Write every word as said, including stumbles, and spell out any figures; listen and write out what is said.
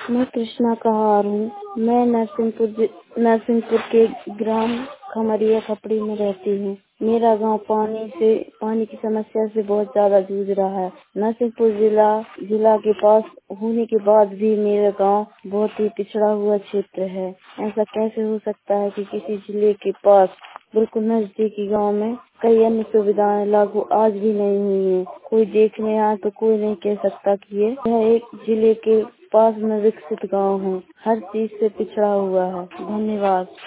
मैं कृष्णा कहार हूँ। मैं नरसिंहपुर जि- नरसिंहपुर के ग्राम खमरिया खपड़ी में रहती हूँ। मेरा गांव पानी से पानी की समस्या से बहुत ज्यादा जूझ रहा है। नरसिंहपुर जिला जिला के पास होने के बाद भी मेरा गांव बहुत ही पिछड़ा हुआ क्षेत्र है। ऐसा कैसे हो सकता है कि किसी जिले के पास बिल्कुल नजदीकी गांव में कई अन्य सुविधाएं लागू आज भी नहीं हुई है। कोई देखने आए तो कोई नहीं कह सकता कि ये यह एक जिले के पास में विकसित गांव है। हर चीज से पिछड़ा हुआ है। धन्यवाद।